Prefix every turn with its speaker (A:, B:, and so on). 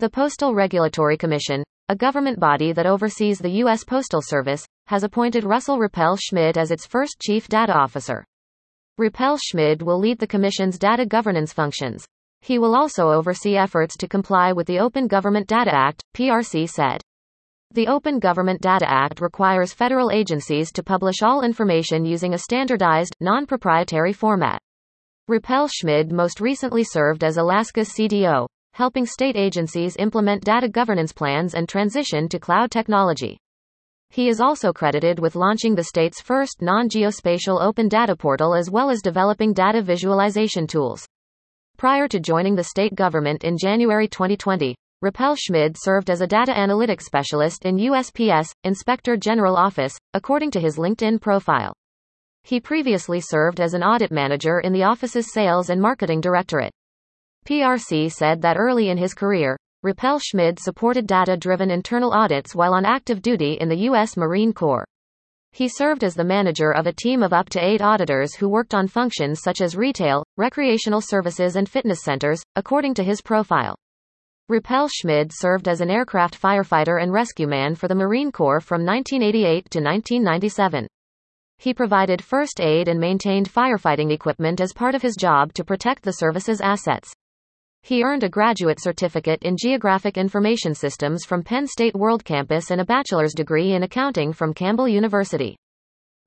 A: The Postal Regulatory Commission, a government body that oversees the U.S. Postal Service, has appointed Russell Rappel-Schmid as its first Chief Data Officer. Rappel-Schmid will lead the Commission's data governance functions. He will also oversee efforts to comply with the Open Government Data Act, PRC said. The Open Government Data Act requires federal agencies to publish all information using a standardized, non-proprietary format. Rappel-Schmid most recently served as Alaska's CDO, helping state agencies implement data governance plans and transition to cloud technology. He is also credited with launching the state's first non-geospatial open data portal as well as developing data visualization tools. Prior to joining the state government in January 2020, Rappel-Schmid served as a data analytics specialist in USPS, Inspector General Office, according to his LinkedIn profile. He previously served as an audit manager in the office's Sales and Marketing Directorate. PRC said that early in his career, Rappel-Schmid supported data-driven internal audits while on active duty in the U.S. Marine Corps. He served as the manager of a team of up to 8 auditors who worked on functions such as retail, recreational services and fitness centers, according to his profile. Rappel-Schmid served as an aircraft firefighter and rescueman for the Marine Corps from 1988 to 1997. He provided first aid and maintained firefighting equipment as part of his job to protect the service's assets. He earned a graduate certificate in Geographic Information Systems from Penn State World Campus and a bachelor's degree in accounting from Campbell University.